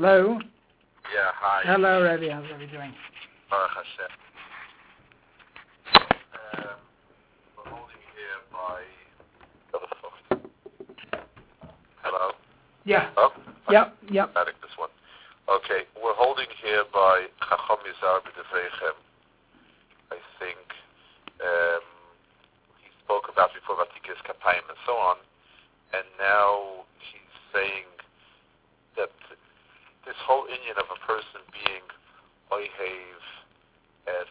Hello? Yeah, hi. Hello, Rebbe. How's everybody doing? Baruch Hashem. We're holding here by... Hello? Yeah. Oh? Yep. Static, this one. Okay, we're holding here by Chacham Yizar B'Devreichem. I think he spoke about before about Tikkes Kapayim and so on, and now he's saying that this whole inyan of a person being Oihev as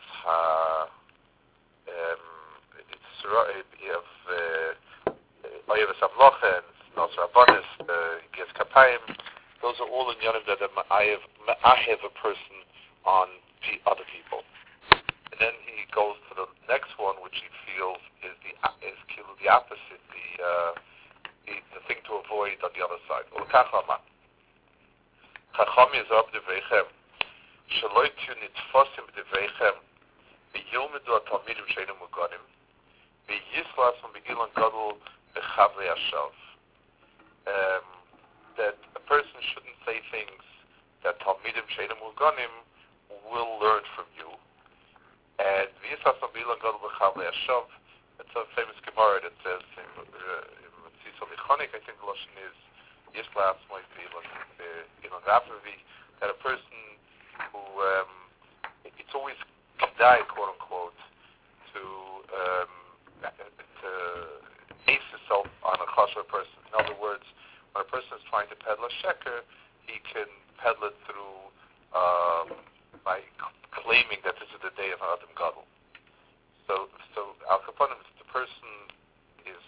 Oihev as Amlocha and Nosra Abonis, Tikkes Kapayim, those are all inyanim that I have a person on other people. And then he goes to the next one, which he feels is the opposite, the thing to avoid on the other side. Chacham Yizar B'Devreichem, שלא יהיו נתפסים בדבריכם, וילמדו התלמידים שאינם מוגנים, ויסלסו בגילון גדול בחבלי השלב. That a person shouldn't say things that Talmidim Sheinem Muganim will learn from you. And V'yisas Abilan Gadol B'Chavlei Hashav, it's a famous Gemara that says in Tzitzel Michonik, I think the Lashon is Yislas Mois Ilan Rafavi, that a person who, it's always Kedai, quote unquote, to ace himself on a chashuv person. In other words, when a person is trying to peddle a sheker, he can peddle it through by claiming that this is the day of Adam Gadol. So al kaponim, if the person is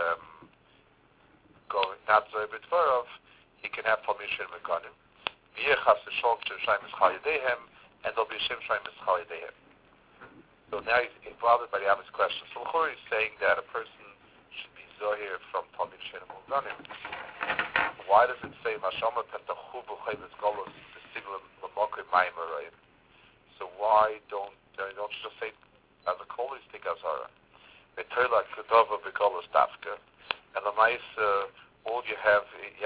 going not so b'dvarav, he can have Talmid Shein Mekanim. V'yechas l'sholk sh'Yisrael mischal yadehem, and there'll be Shem Shai mischal yadehem. So now he's bothered by the obvious question. So L'chor is saying that a person should be zohir from Talmid Shein Mekanim. Why does it say Mashama Pentachu B'Chayles Golos B'Siglam L'Mokim Mayim Arayim? So why don't you just say as a holistic azara? V'Toila Kedava B'Golos Dafka, and the mice all you have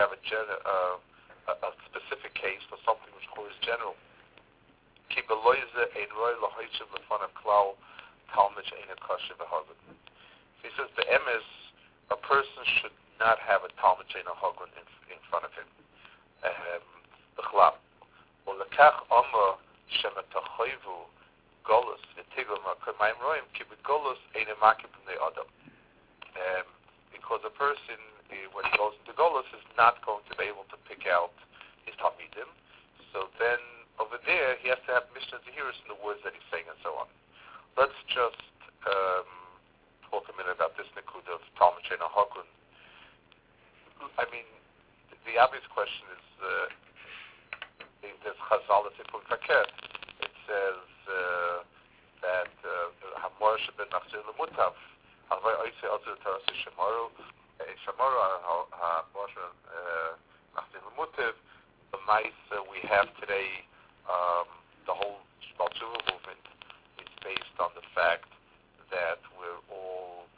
a specific case for something which is general. Ki Beloize Ein Roy L'Hoytzev L'Fanav Klal Talmid She'ein Kasher B'Hagen. He says the M is a person should not have a Talmid She'ein Hagen in front of him. B'Chlal. U'lekach Omer Shemetachoyvu Golus V'Tiglam HaKamayim Roim Ki B'Golus Ein Makib B'nei Adam. Because a person, when he goes into Golus, is not going to be able to pick out his Talmidim. So then, over there, he has to have Mishnah Zehiris in the words that he's saying and so on. Let's just talk a minute about this Nikud of Talmid Shein Hagen. I mean, the obvious question is, there's Chazal that's in Punkaket. It says that Hamor Sheben Nachzir L'Mutav, Alvay Oisei Ozer Tarasi Shemaru, Shemaru Hamor Sheben Nachzir L'Mutav. The mice we have today, the whole Shbal Tshuva movement is based on the fact that we're all,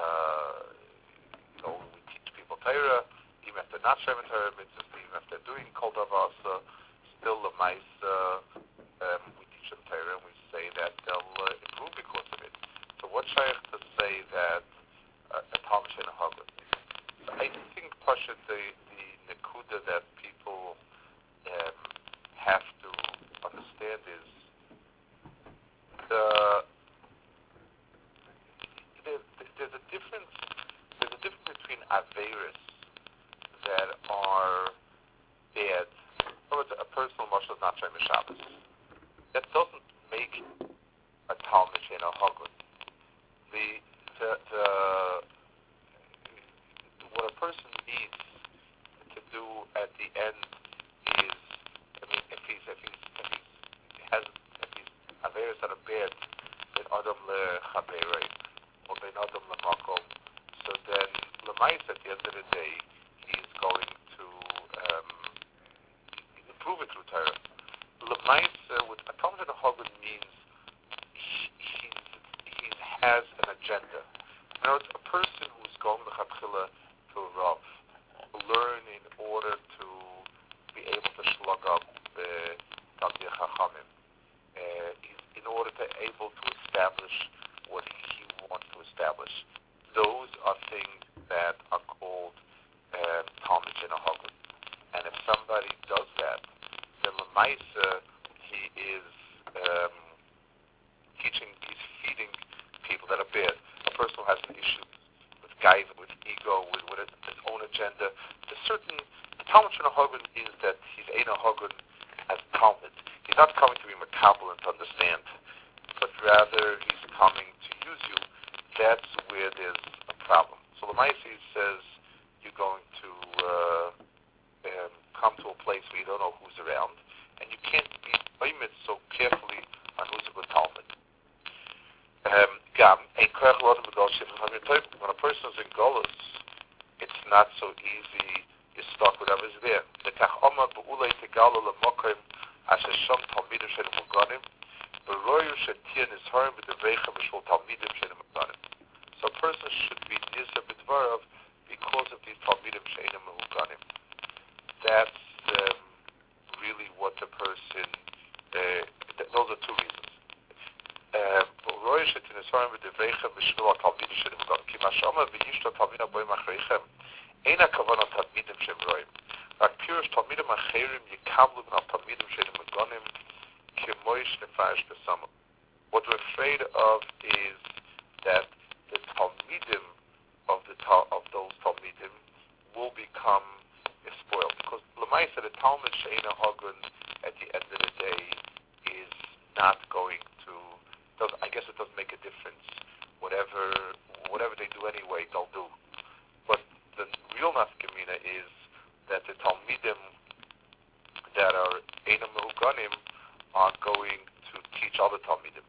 we teach people Torah, even if they're not Shemin Torah mitzvahs, even if they're doing Kol Davar, still the mice, we teach them Torah, and we say that they'll improve because of it. So what's shaykh to say that a Talmid Shein Hagen? I think Pasha, the Nekuda that people have to understand is there's a difference between Averis that are bad. In other words, a personal marshal is not trying to Shabbos. That doesn't make a Talmid Shein Hagen. What a person needs to do at the end is, if he's Averis that are bad, ben Adam leChaberei or ben Adam leMakom, so then Lemais at the end of the day he's going to improve it through Torah. Lemais with a Talmid Shein Hagen means he has an agenda. In other words, a person who's going lechatchila to a Rav to learn in order to be able to slug up able to establish what he wants to establish. Those are things that are called Talmud in a Hagun. And if somebody does that, then Lamaisa, he is he's feeding people that are bad. A person who has an issue with gaiva, with ego, with his own agenda. The Talmud in a Hagun is that he's in a Hagun as Talmud. He's not coming to be makabel and to understand, but rather he's coming to use you. That's where there's a problem. So Lamaisa says you're going to come to a place where you don't know who's around, and you can't be oimid so carefully on who's a good Talmud. When a person is in Golus, it's not so easy. You're stuck with whatever's there. So a person should be nizar b'dvarav because of these talmidim she'enim mehuganim. That's really what the person. Those are two reasons. אין הכוונה תלמידים שהם רואים. רק פירוש תלמידים אחרים יקבלו מן התלמידים שהם מגונים כמו שנפרש בסמל. What we're afraid of is that the talmidim of those talmidim will become spoiled. Because Lamaisa, the Talmud She'ena Hagun, at the end of the day, is not going to. I guess it doesn't make a difference. Whatever they do anyway, they'll do. But the real nafkamina is that the Talmidim that are Eina Mehuganim are going to teach other Talmidim.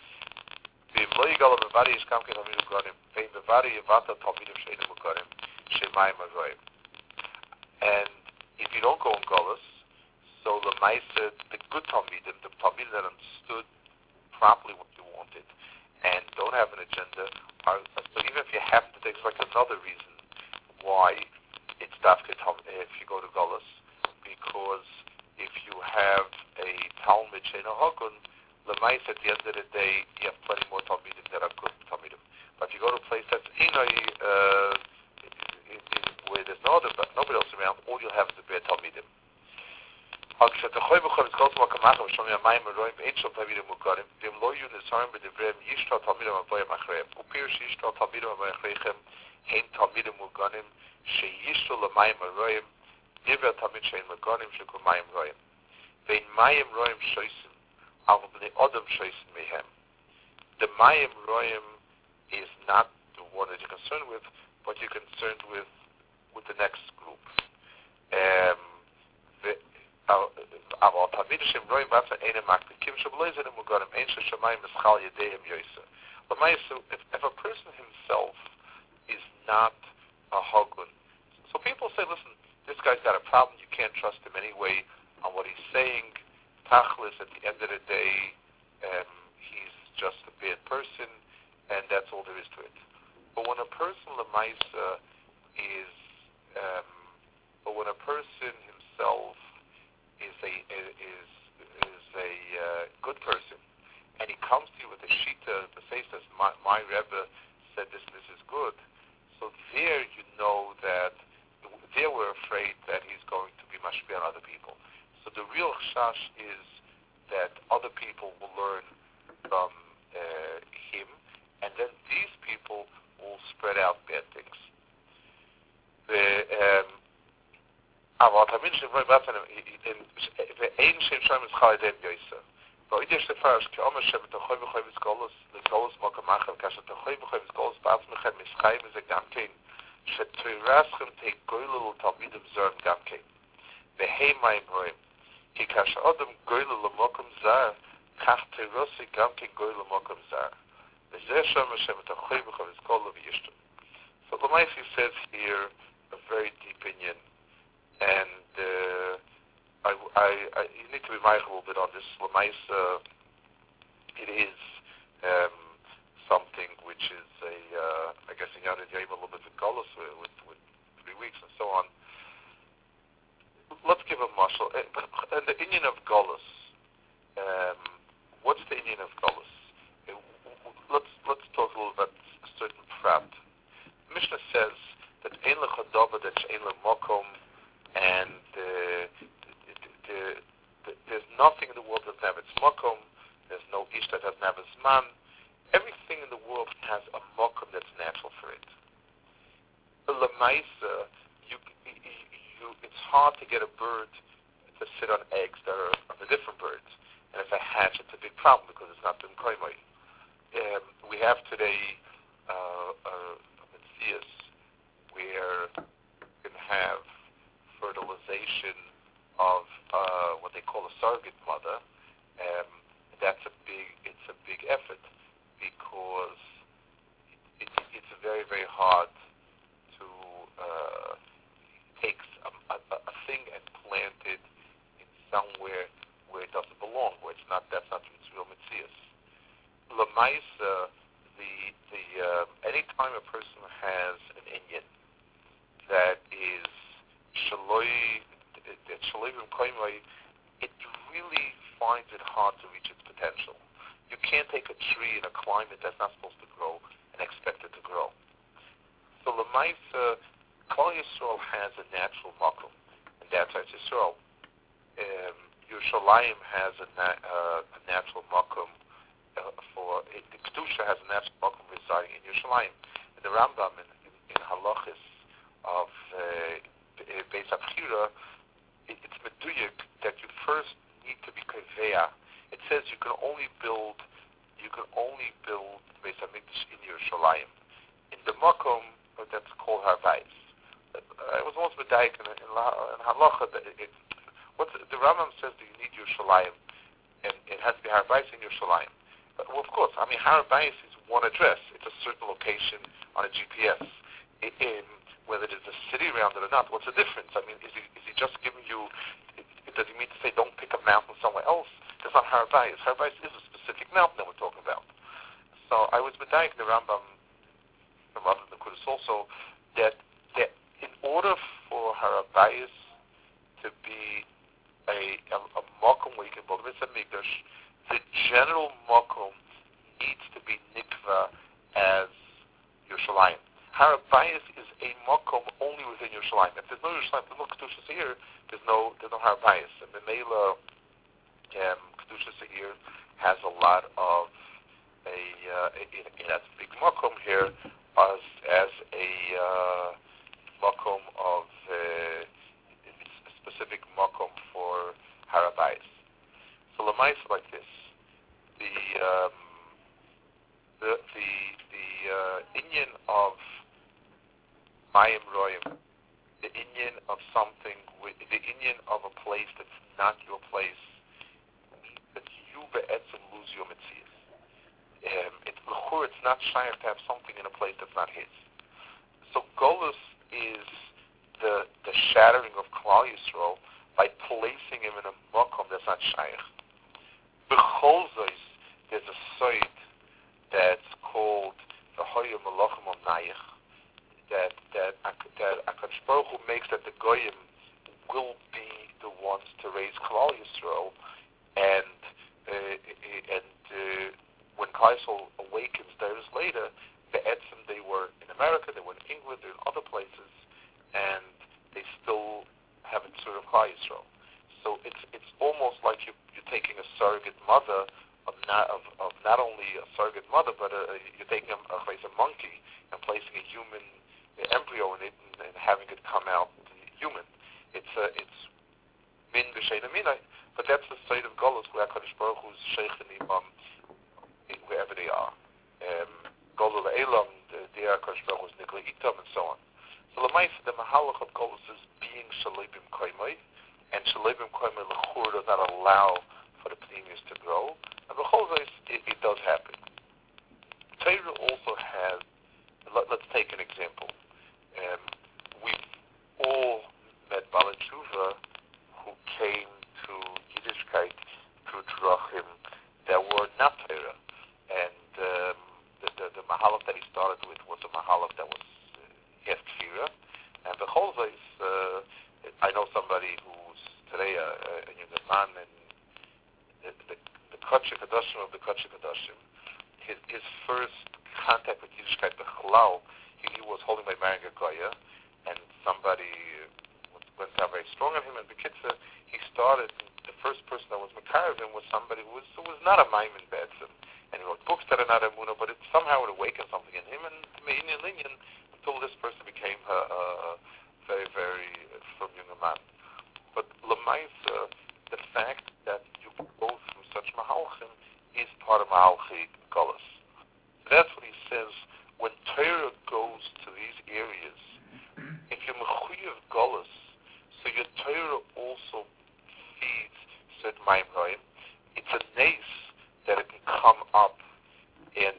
And if you don't go in Golas, so the Maisa, the good Talmidim, the Talmidim that understood properly what you wanted and don't have an agenda, but even if you have to, there's like another reason why it's dafke if you go to Golas, because if you have a Talmud She'ena Hagun, Lemais, at the end of the day, you have plenty more Talmidim that are good Talmidim. But if you go to a place that's where there's nobody else around, all you'll have is the bad Talmidim. The Mayim Royim is not the one that you're concerned with, but you're concerned with the next group. If a person himself is not a Hagun, so people say, listen, this guy's got a problem, you can't trust him anyway on what he's saying. Tachlis, at the end of the day, he's just a bad person, and that's all there is to it. But when a person lemaisa is, but when a person himself is a good person, and he comes to you with a shita, the face says, my Rebbe said this is good. So there you know that there we're afraid that he's going to be mashpia on other people. So the real chash is that other people will learn from him, and then these people will spread out bad things. כי כשאדם גויל למקום זר, כך תירוסי גם כן גויל למקום זר. וזה שם השם את החוי בחוי כל וישתו. So the Maisi says here a very deep opinion, and you need to be mindful a little bit on this. Lamaisa, it is something which is I guess in Yad Yayim a little bit of Golos with 3 weeks and so on. Let's give a mashal. And the Indian of Golos, what's the Indian of Golos? everything in the world has a mokum that's natural for it. The lemaisa, it's hard to get a bird to sit on eggs that are of the different birds. And if I hatch, it's a big problem because it's not been koimai. We have today Metzias where you can have fertilization of what they call a surrogate mother. It's a big effort because it's very, very hard to take a thing and plant it in somewhere where it doesn't belong, where that's not real Metzias. Lamaisa, anytime a person has an inyan that is shaloi koimai, it really finds it hard to reach its potential. You can't take a tree in a climate that's not supposed to grow and expect it to grow. So Lamaisa, Klal Yisrael has a natural makom, and that's Eretz Yisrael. Yerushalayim has a natural makom the Kedusha has a natural makom residing in Yerushalayim. In the Rambam, in halachis of Beis HaBchira, it's meduyik that you first need to be kaveya. It says you can only build Beis HaMikdash in Yerushalayim. In the makom that's called Harvais. I was once medayik in halacha. The Rambam says that you need Yerushalayim, and it has to be Harvais in Yerushalayim. Well, of course, Har Bayis is one address. It's a certain location on a GPS. Whether there's a city around it or not, what's the difference? Is he just giving you, does he mean to say don't pick a mountain somewhere else? That's not Har Bayis. Har Bayis is a specific mountain that we're talking about. So I was medayik the Rambam, from other Nekudas also, that in order for Har Bayis to be a makom where you can build a Beis HaMikdash, the general makom needs to be nikva as Yerushalayim. Har Bayis is a makom only within Yerushalayim. If there's no Yerushalayim, there's no Kedusha Seir, there's no Har Bayis. And the Mela Kedusha Seir has a lot of it has a big makom here as a makom of a specific makom for Har Bayis. So Lamais like this. The inyan of Mayim Royim, the inyan of something, the inyan of a place that's not your place, means that you be'etzim lose your Metzias. It's not shy to have something in a place that's not his. So Golus is the shattering of Klal Yisrael by placing him in a makom that's not shaykh. B'chol zois, there's a site that's called the Hoyim Malachim Nayich, that HaKadosh Baruch Hu makes that the Goyim will be the ones to raise Klal Yisrael, and when Klal Yisrael awakens years later, be'etzim they were in America, they were in England, they're in other places, and they still haven't served Klal Yisrael. So it's almost like you're taking a surrogate mother of not only a surrogate mother, but you're taking a monkey and placing a human embryo in it and having it come out human. It's min b'sheina minai, but that's the state of Golus where HaKadosh Baruch Hu is sheichenim wherever they are. Golul Elam, the HaKadosh Baruch Hu is nigla itam, and so on. So the mahalach of Golus is being shalibim koimai, and shalibim koimai l'chur does not allow for the pneumius to grow. And b'chol zos, it does happen. Torah also has, let's take an example. We've all met Bala Tshuva who came to Yiddishkeit through drachim that were not Torah. And the mahalach that he started with was a mahalach that was yes Kfira. And b'chol zos, I know somebody who's today a young man, and the Kodesh Kodashim of the Kodesh Kodashim, his first contact with Yiddishkeit B'chalal, he was holding by Maranga Goya, and somebody went down very strong on him, and B'kitzah, he started, the first person that was Makar of him was somebody who was not a Maimon Betzim, and he wrote books that are not Emunah, but somehow it awakened something in him, and in Linyan, until this person became a very, very firm young man. But Lamaisa, the fact that you go through such Mahalchim is part of Mahalchi Gullus. So that's what he says. When Torah goes to these areas, if you're Mechuyev Gullus, so your Torah also feeds certain Mayim Roim, it's a nace that it can come up and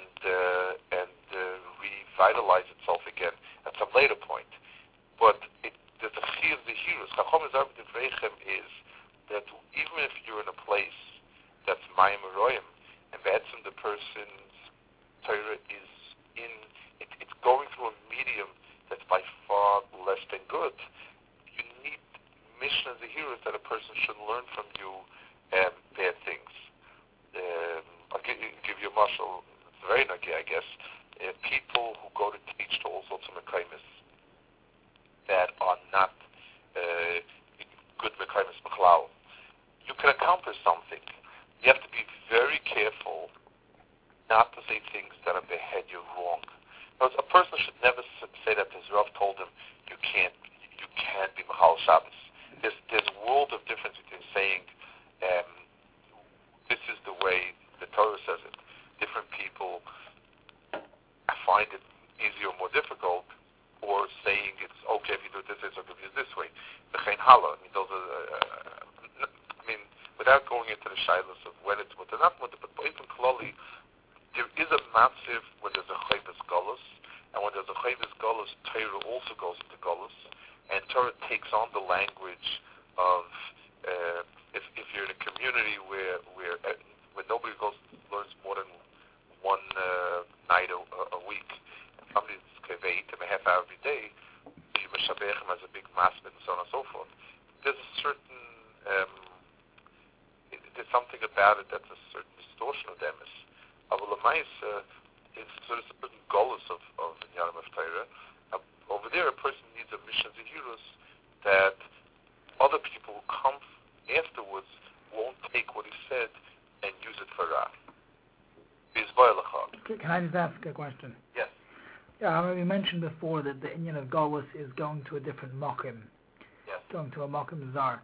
revitalize itself again at some later point. But the Chi of the heroes, Chacham is that even if you're in a place that's Mayim Roim, and Be'etzim the person's Torah is it's going through a medium that's by far less than good, you need Mishnah of the heroes that a person should learn from you bad things. I'll give you a mashal. It's very naki, I guess. People who go to teach to all sorts of mekaymis that are not good mekaymis mechlal, you can accomplish something. You have to be very careful not to say things that are behead you wrong. Because a person should never say that his Rav told him you can't be Mechal Shabbos. There's a world of difference between saying this is the way the Torah says it. Different people find it easier or more difficult, or saying it's okay if you do it this way, it's okay if you do it this way. V'chein hala. Without going into the shilas of when it's mutter, not mutter, but even klali, there is a massive when there's a chayvus galus, and when there's a chayvus galus, Torah also goes into galus, and Torah takes on the language of if you're in a community where nobody learns more than one night a week, and somebody's kaveh and a half hour every day, you meshabechem as a big masbid and so on and so forth. There's a certain there's something about it that's a certain distortion of them. It's sort of a certain golus of Yanim of Torah. Over there, a person needs a mission zehirus that other people who come afterwards won't take what he said and use it for Ra. Can I just ask a question? Yes. Yeah, we mentioned before that the Indian of golus is going to a different mokim. Yes. Going to a mokim zar.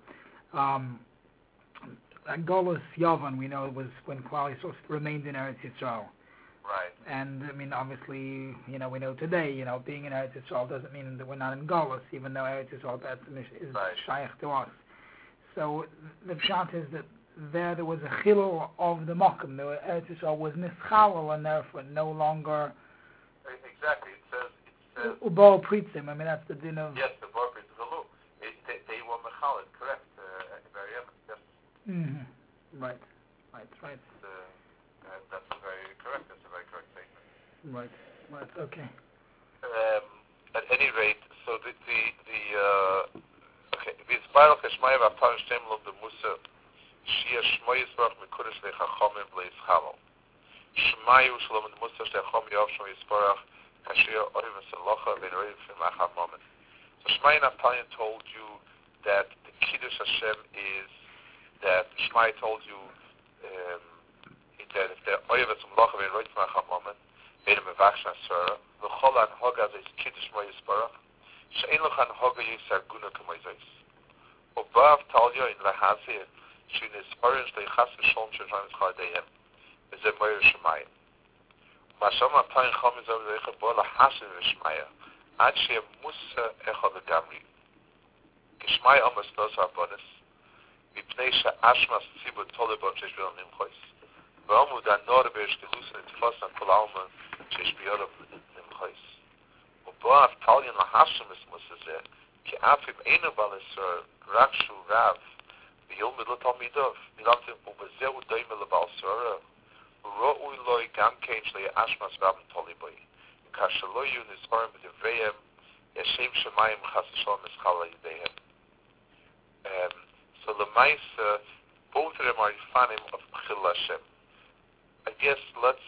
Golus Yavan, we know, it was when Klal Yisrael remained in Eretz Yisrael. Right. And, obviously, we know today, being in Eretz Yisrael doesn't mean that we're not in Golus, even though Eretz Yisrael is right. shaykh to us. So, the pshat is that there was a chilul of the mokum. Eretz Yisrael was nischalal, and therefore no longer... Exactly. It says... Ubal Pritzim, that's the din of... Yes, the Ubal Pritzim. They were mechalid, correct. Very evident. Yes. Mm-hmm. Right. That's very correct. That's a very correct statement. Right. Okay. At any rate, so the okay. V'isbarach hashmaya v'aptar shtem lo the Musa shia shmoyis barach mekudesh lechachomim leischalo shmayu shalom the Musa shechom yav shmoyis barach kashia orim v'salocha v'norim v'macham moment. So Shmaya Naftalian told you that the Kiddush Hashem is that Shmaya told you that if the oyev etzum locha v'norim v'macham moment v'edim mevachshan surah v'chol anhoga is Kiddush Moyis barach she'en loch anhoga yisar guna k'moizos ubav talya in lahazir she'nisparin shleichas v'sholom she'shan v'schadeihem v'zeh moyer Shmaya Masham Naftalian chom izov v'eicha bo lahashin v'Shmaya עד שמוסה אחד לגמרי. כשמי עמוס נוס הרבונס, מפני שהאשמס ציבור תולבון שיש ביום נמחויס, ועמוד הנור בהשתלוס נתפוס על כל העלמן שיש ביום נמחויס. ובו אף תליין להשמס מוסה זה, כי אף אם אינו בעל ישראל, רק שהוא רב, וילמד לתלמידוב, מילמתם, ובזהו דומה לבעל ישראל, ראוי לו גם כן שלי אשמס רבן תולבוי. Kashallo Yunis Orim B'Divreim Yashem Shemayim Chas V'Shalom Eschal Yidehem. So L'maisa, both of them are Yifanim of B'chil Hashem. I guess let's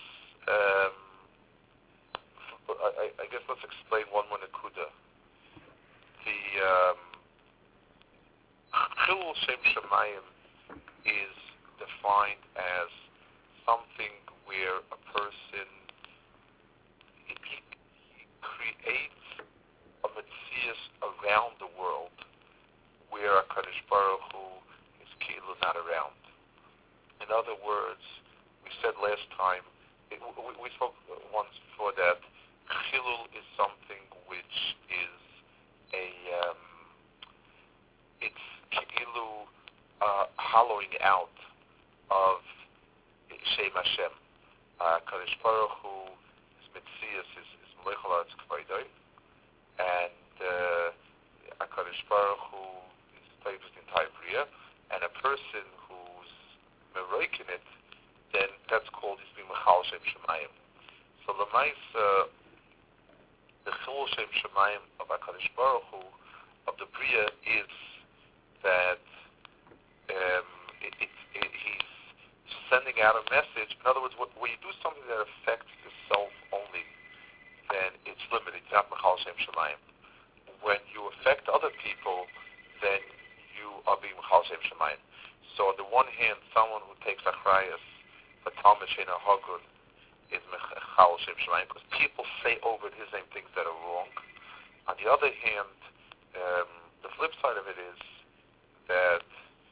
explain one more Nakuda. The Chilul Shem Shemayim is defined as something where a person out of Shem Hashem. Kadosh Baruch Hu is Mitzias, is Meichel Haaretz K'voidoi, and Kadosh Baruch Hu is Teivus in Bria, and a person who's meroiking it, then that's called he's being Mechal Shem Shemayim. So Lamaisa, the Chilul Shem Shemayim of HaKadosh Baruch Hu, of the Bria, is that he's sending out a message. In other words, when you do something that affects yourself only, then it's limited. It's not Mechal Shem Shemayim. When you affect other people, then you are being Mechal Shem Shemayim. So on the one hand, someone who takes Achrayas for Talmud Sheina Hagun is Mechal Shem Shemayim, because people say over his name things that are wrong. On the other hand, the flip side of it is that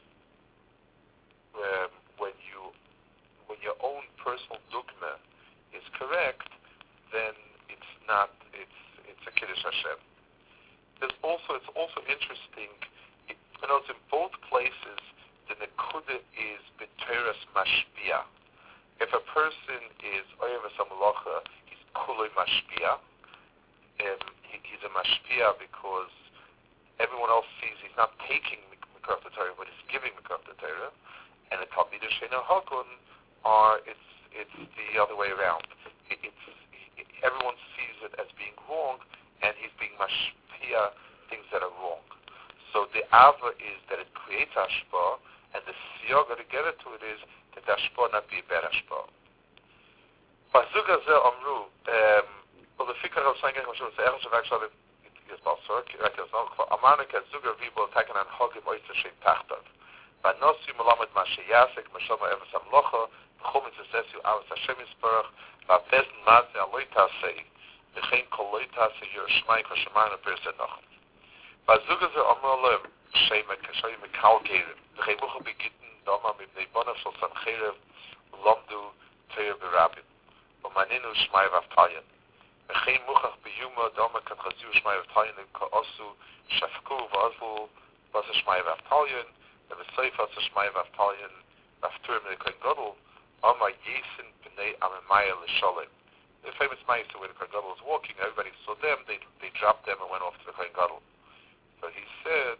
when your own personal dogma is correct, then it's a Kiddush Hashem. It's also interesting. In both places, the nekuda is b'teras mashpia. If a person is oyeves hamalacha, he's kuloi mashpia. He's a mashpia because everyone else sees he's not taking Mikra Torah, but he's giving Mikra Torah. And the Talmidei Sheina Hagun it's the other way around. Everyone sees it as being wrong, and he's being mashpia things that are wrong. So the ava is that it creates ashpa, and the siyaga to get it to it is that the ashpa not be a bad ashpa. Bazug hazeh amru, well, the fikr of saying Hashem is erech shavak shalim is balsor, right? There's no amanik as zuger vibol taken an hogim oyster shein tachtav. But nosi melamed mashiyasek mashama eves amlocha b'chum mitzvesiu avos Hashem yisparach v'apesn mazeh aloi tasei v'chein kol loi tasei yer shmai k'shemayim apirse noch. Bazug hazeh amru alem shein mekal gerim v'chein mucha begitten dama mibnei bonav shal sancherev lamdu teir b'rabim v'maninu shmai v'avtalyan. Geen moegach bejuma, dan kan gezien schmai vertalen kaasu, shafku vazul, was schmai vertalen, en we seifat schmai vertalen, after me kan gadol, ama yesen bnei amemaya l'shalem. The famous ma'aser where the Kohen Gadol was walking, everybody saw them, they dropped them and went off to the Kohen Gadol. So he said,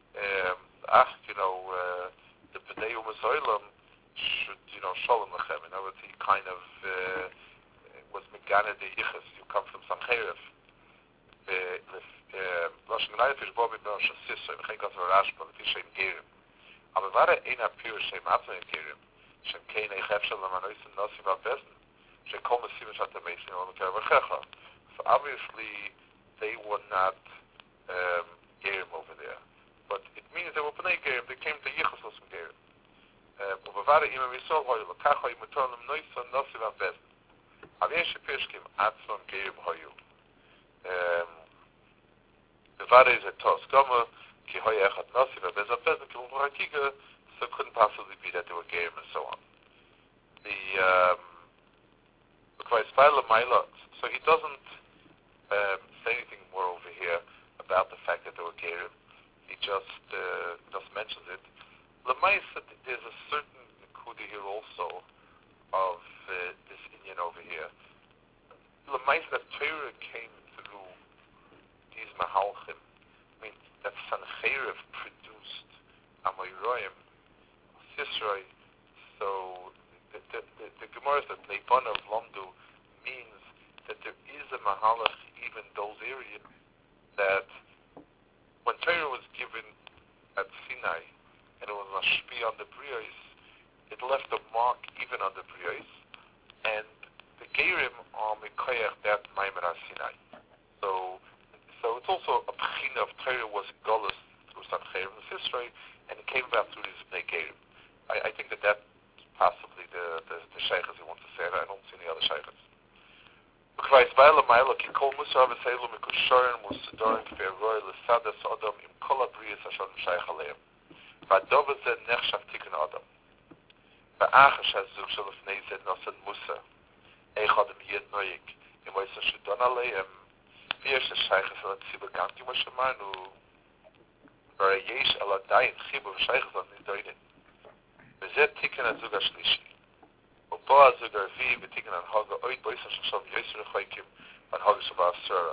the bnei u'mazoylam should, shalom lechem. In other words, he kind of was megane de yichus. You come from Sancherev. Lashon Gnayef is Bobi ben Shasissa. We geen kat verrashpa. Het is geen gerim. Aber waren een apur shem atzon gerim. Shem kein echefshel lamanoisen nasi v'abesen. Shem kol mesiv shat amesin olameker v'checha. So obviously they were not gerim over there. But it means they were bnei gerim. They came to yichus osm gerim. We waren imam Yisrael hoy l'kach hoy mutar lamanoisen nasi v'abesen. Avesh Peshkim Atzon Gerim Hoyu. The Vada is a toss. Gama Ki Hoya Echat Nasi Vabeza Bezin Ki Mufrakiga, so it couldn't possibly be that they were Gerim and so on. The Kvaispaila Maila, so he doesn't say anything more over here about the fact that they were Gerim. He just mentions it. Lamaisa, there's a certain Nekuda here also of this Indian over here. Lemais that Torah came through these Mahalchim. I mean, that Sancherev produced Amoyroim, Sisroi. So the Gemara that Leibana of Lamdu means that there is a Mahalach even those areas that when Torah was given at Sinai and it was Mashpi on the Brios, it left a mark even on the Brios, and the Gerim are Mikoyach that Maimon Sinai. So it's also a Bechina of Torah was Golas through Sancherev and Sisroi, and it came about through these Bnei Gerim. I think that's possibly the Sheikhs he wants to say. I don't see any other Sheikhs. Because Vaila Maila ki kol Musa v'Seilum mikusharim musadorim k've'roy l'sadas Adam im kol abriyas Hashem Shaykh aleim. V'adov zeh nechshav tikkun Adam. V'achash hazug shelefnei zeh nosan Musa. Eichad im yed noyik. Im oisa shudon aleim. V'yesh l'shaychas al tzibur ganti ma shemarnu. V'rayesh al adayin chibu v'shaychas al nidoinin. V'zeh tikkun hazug hashlishi. U'ba hazug harvi v'tikkun hanhaga oid boisam shachshav yoser chaykim hanhaga shabal asura.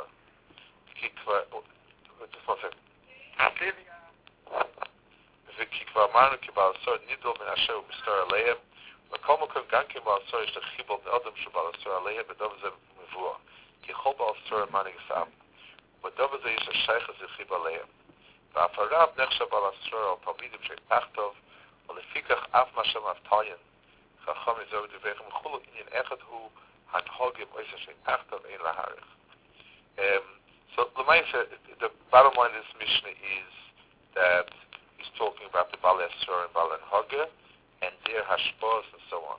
וכבר אמרנו כי בעל הסור נידול מן אשר הוא מסתור עליהם וכל מקום גם כן בעל הסור יש לחיבור לאדם שבעל הסור עליהם בדבר זה מבואר כי כל בעל הסור מנהיג סם ובדבר זה יש השייך הזה חיבור עליהם ואף הרב נחשב בעל הסור על תלמידים שתחתיו ולפיכך אף מה שמבטיין חכם יזהו דבריכם וכולו עניין אחד הוא הנהוגים עשר שתחתיו אין להעריך. So the bottom line of this Mishnah is that he's talking about the Bal Esor and Bal Haga and their hashpahs and so on.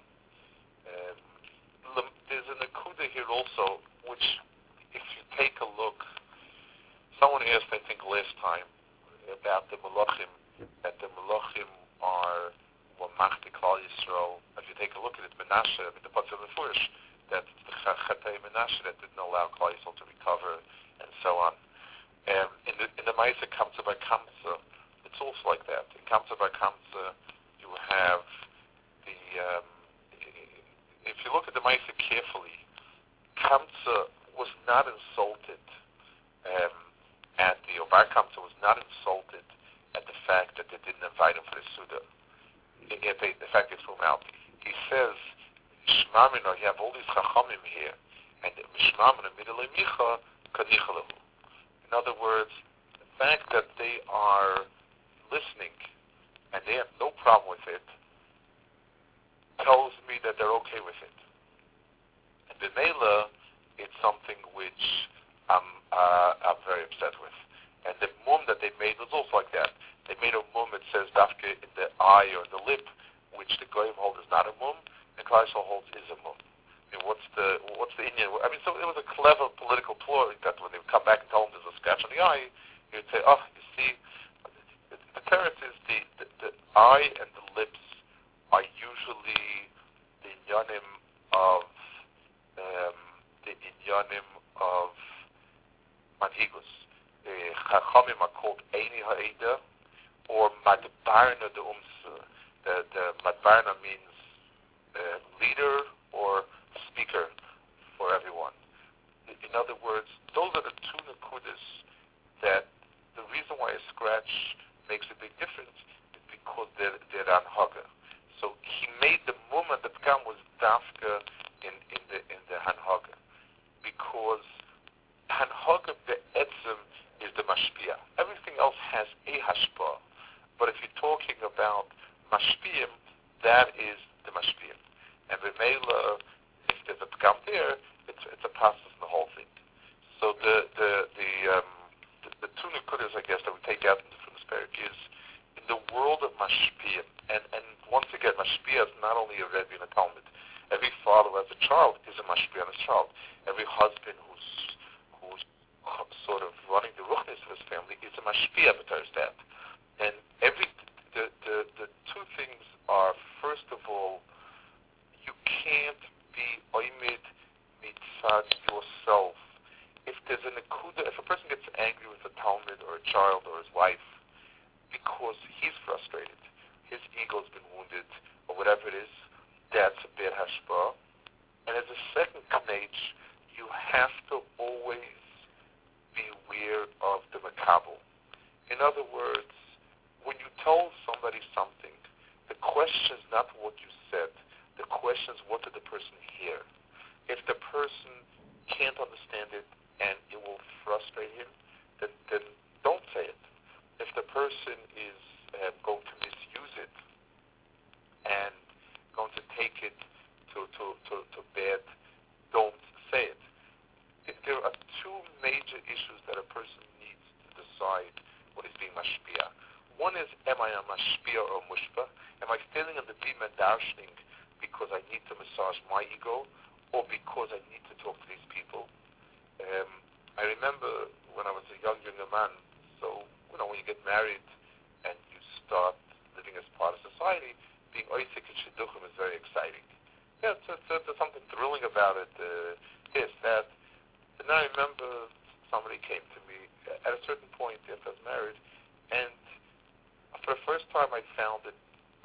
There's an akuda here also, which if you take a look, someone asked, I think last time, about the Malachim, that the Malachim are Machti Klal Yisrael. If you take a look at it, Menashe, the Pasuk of the Furish, that the Chatei Menashe that didn't allow Klal Yisrael to recover, and so on. In the Maisa Kamsa by Kamsa, it's also like that. In Kamsa by Kamsa, you have the, if you look at the Maisa carefully, Kamsa was not insulted or Bar Kamsa was not insulted at the fact that they didn't invite him for the Suda. The fact they threw him out. He says, Shmamino, you have all these Chachamim here, and Shmamino, Midalei Micha, in other words, the fact that they are listening and they have no problem with it tells me that they're okay with it. And B'meila, it's something which I'm very upset with. And the mum that they made was also like that. They made a mum that says dafke in the eye or the lip, which the goyim hold is not a mum, and Klal Yisrael holds is a mum. I mean, what's the Indian? I mean, so it was a clever political ploy that when they would come back and tell him there's a scratch on the eye, he would say, oh, you see, the teretz is the eye and the lips are usually the inyanim of manhigus. The chachamim are called eini ha'eda or madbarna de umsa. The madbarna means leader or speaker for everyone. In other words, those are the two nakudas that the reason why a scratch makes a big difference is because they're anhaga. So he made the mumma, the pkam was dafka in the hanhaga, because hanhaga be'etzem is the mashpia. Everything else has a hashpa, but if you're talking about mashpiyim, that is the mashpiyim. And b'meila, if there's a pkam there, it's a process in the whole thing. So the two nekudas, I guess, that we take out from this parak is in the world of mashpiyim, and once again, mashpiyah is not only a rebbe and a talmud. Every father who has a child is a mashpiyah on his child. Every husband who's sort of running the ruchnis of his family is a mashpiyah b'teres that. And the two things are, first of all, you can't be oimid mitzad yourself. If there's a nekuda, if a person gets angry with a talmud or a child or his wife because he's frustrated, his ego's been wounded, or whatever it is, that's a bad hashpah. And as a second knage, you have to always be aware of the makabel. In other words, when you tell somebody something, the question is not what you said. The question is, what did the person hear? If the person can't understand it and it will frustrate him, then don't say it. If the person is going to misuse it and going to take it to bad, don't say it. If there are two major issues that a person needs to decide what is being mashpia. One is, am I a mashpia or a mushpa? Am I feeling on the bima darshaning because I need to massage my ego, or because I need to talk to these people? I remember when I was a younger man, so when you get married and you start living as part of society, being oisik and shidduchim is very exciting. Yeah, there's something thrilling about it, this, that. And then I remember somebody came to me at a certain point after I was married, and for the first time I found it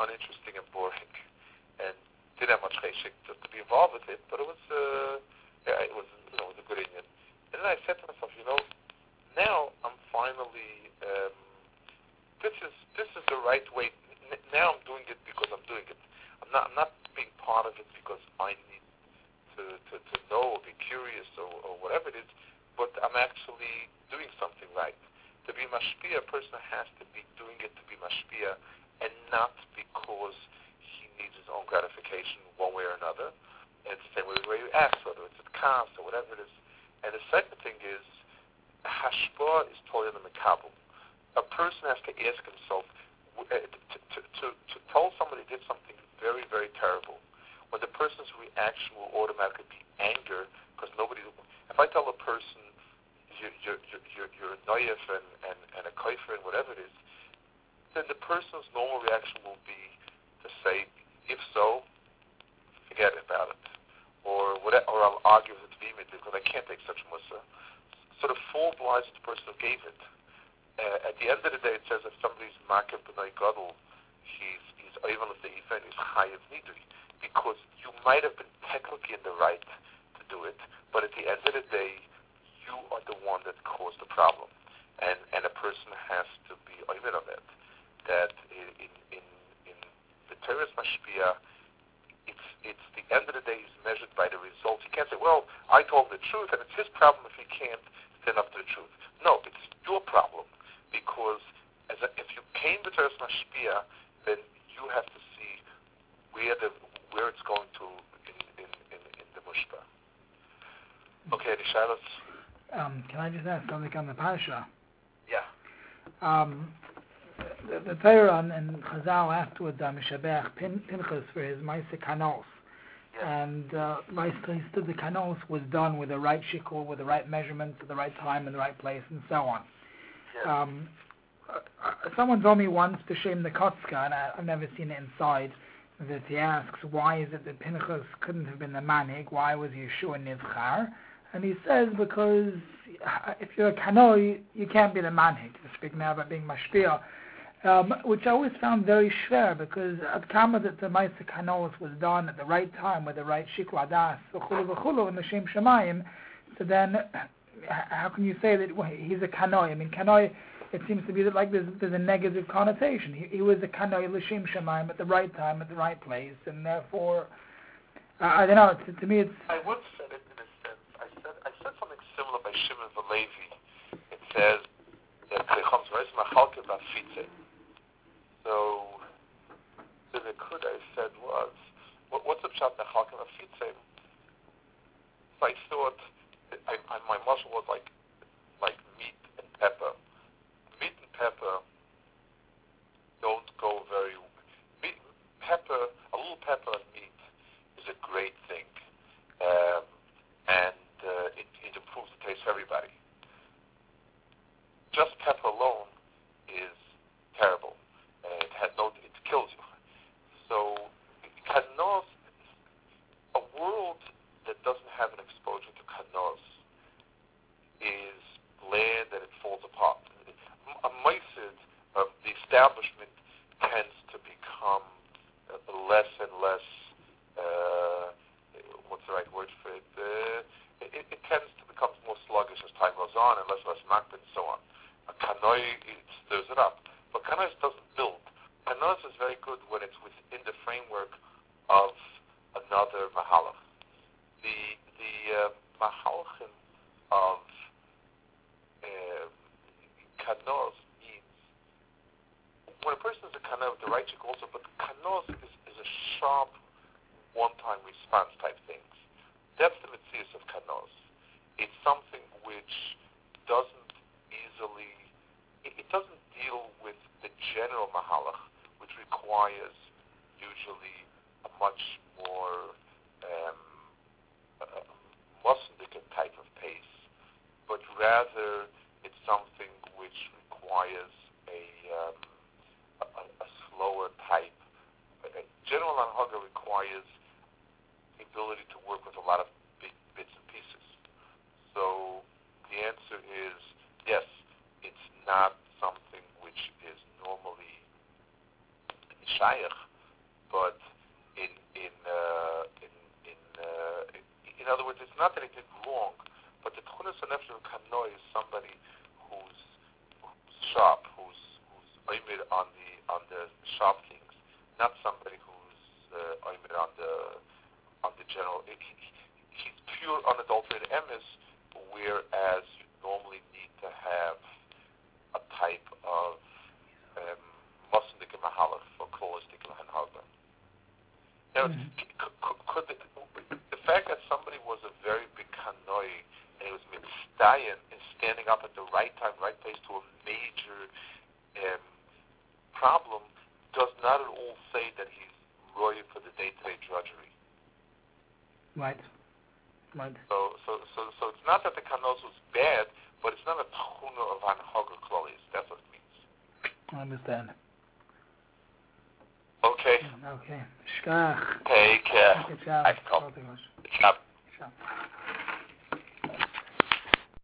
uninteresting and boring, and didn't have much cheshik just to be involved with it. But it was it was it was a good Indian. And then I said to myself, now I'm finally this is the right way. Now I'm doing it because I'm doing it. I'm not being part of it because I need to know or be curious or whatever it is, but I'm actually doing something right. To be mashpia, a person has to be doing it to be mashpia, and not because he needs his own gratification one way or another. And it's the same way you ask, whether it's at kas or whatever it is. And the second thing is, hashpah is totally in the makabel. A person has to ask himself, to tell somebody did something very, very terrible, when the person's reaction will automatically be anger, because nobody. If I tell a person you're a noyef and a kaifer and whatever it is, then the person's normal reaction will be to say, if so, forget about it, or whatever, or I'll argue with it vehemently because I can't take such musa. So the full obliged to the person who gave it. At the end of the day, it says if somebody's makif b'nai gadol, he's even if the event is chayiv nidri, because you might have been technically in the right to do it, but at the end of the day, you are the one that caused the problem, and a person has to be oimed of it. That in the Torah's mashpia, it's the end of the day is measured by the results. You can't say, well, I told the truth, and it's his problem if he can't stand up to the truth. No, it's your problem, because if you came to Torah's mashpia, then you have to see where it's going to in the mushpa. Okay, the Shilas. Can I just ask something on the Parsha? Yeah. The Torah and Chazal afterwards Mishabech Pinchas for his Maaseh Kanos. Yes. And he stood the Kanos was done with the right shikul, with the right measurements, at the right time, in the right place, and so on. Yes. Someone told me once to shame the Kotzka, and I've never seen it inside, that he asks, why is it that Pinchas couldn't have been the Manig? Why was Yeshua Nivchar? And he says, because if you're a Kanoi, you can't be the Manhig. To speak now about being Mashpia, which I always found very schwer, because at Kama that the Maaseh Kanos was done at the right time, with the right Shikul Adas, v'chulu and the Shem Shemayim, so then how can you say that he's a Kanoi? I mean, Kanoi, it seems to be that like there's a negative connotation. He was a Kanoi l'Shem Shemayim at the right time, at the right place, and therefore, I don't know, to me it's... I would say it in a sense. I said something similar by Shimon Velevi. It says that so the Nakuda I said was, what's the pshat nechalkim afitze? So I thought, my muscle was like meat and pepper. Meat and pepper don't go very. A little pepper and meat is a great thing, and it improves the taste for everybody. Just pepper alone is terrible. It kills you. So, kanos, a world that doesn't have an exposure to kanos is land that it falls apart. A meisid, the establishment tends to become less and less, what's the right word for it? It tends to become more sluggish as time goes on, and less makbid and so on. A kanoi, it stirs it up. But kanos doesn't build. Kanos is very good when it's within the framework of another mahalach. The mahalachim of kanos means when a person is a kanos, the right chick also, but kanos is a sharp, one-time response type things. That's the mitzvah of kanos. It's something which doesn't easily, it doesn't deal with the general mahalach, which requires usually a much more muslic type of But the Tchunas HaNefesh of Kanoi is somebody who's sharp, who's oimid on the sharp things, not somebody who's oimid on the general. He's pure unadulterated emes, whereas you normally need to have a type of Mosindik Mahalach for Kloistik Hanhaga. Now, could the fact that somebody was a very big kanoi and he was mitzdayan in standing up at the right time, right place to a major problem does not at all say that he's royal for the day-to-day drudgery. Right. So it's not that the kanos was bad, but it's not a tchuna of hanhaga klolis. That's what it means. I understand. Okay. Okay. Shkach. Take care. Ciao. I can come.